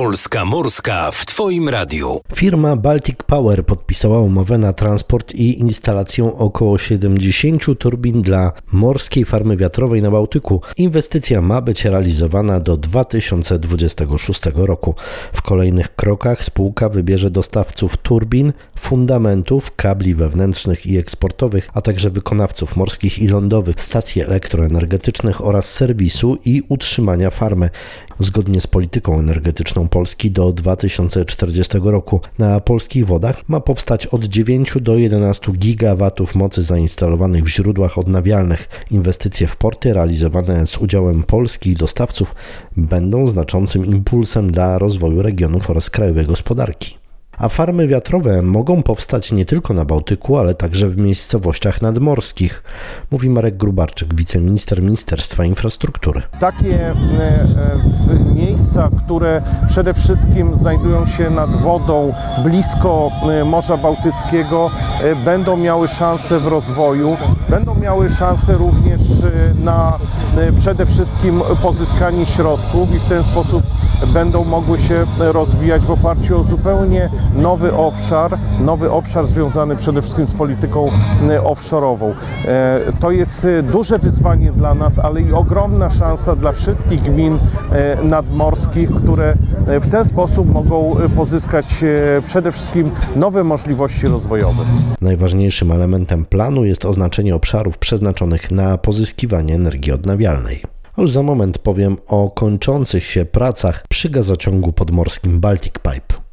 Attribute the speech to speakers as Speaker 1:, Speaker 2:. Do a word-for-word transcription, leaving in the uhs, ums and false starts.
Speaker 1: Polska Morska w Twoim radiu.
Speaker 2: Firma Baltic Power podpisała umowę na transport i instalację około siedemdziesięciu turbin dla morskiej farmy wiatrowej na Bałtyku. Inwestycja ma być realizowana do dwa tysiące dwudziestego szóstego roku. W kolejnych krokach spółka wybierze dostawców turbin, fundamentów, kabli wewnętrznych i eksportowych, a także wykonawców morskich i lądowych, stacji elektroenergetycznych oraz serwisu i utrzymania farmy. Zgodnie z polityką energetyczną Polski do dwa tysiące czterdziestego roku na polskich wodach ma powstać od dziewięciu do jedenastu gigawatów mocy zainstalowanych w źródłach odnawialnych. Inwestycje w porty realizowane z udziałem polskich dostawców będą znaczącym impulsem dla rozwoju regionów oraz krajowej gospodarki. A farmy wiatrowe mogą powstać nie tylko na Bałtyku, ale także w miejscowościach nadmorskich, mówi Marek Grubarczyk, wiceminister Ministerstwa Infrastruktury.
Speaker 3: Takie miejsca, które przede wszystkim znajdują się nad wodą, blisko Morza Bałtyckiego, będą miały szansę w rozwoju, będą miały szansę również na przede wszystkim pozyskanie środków i w ten sposób będą mogły się rozwijać w oparciu o zupełnie nowy obszar, nowy obszar związany przede wszystkim z polityką offshore'ową. To jest duże wyzwanie dla nas, ale i ogromna szansa dla wszystkich gmin nadmorskich, które w ten sposób mogą pozyskać przede wszystkim nowe możliwości rozwojowe.
Speaker 2: Najważniejszym elementem planu jest oznaczenie obszarów przeznaczonych na pozyskiwanie energii odnawialnej. Już za moment powiem o kończących się pracach przy gazociągu podmorskim Baltic Pipe.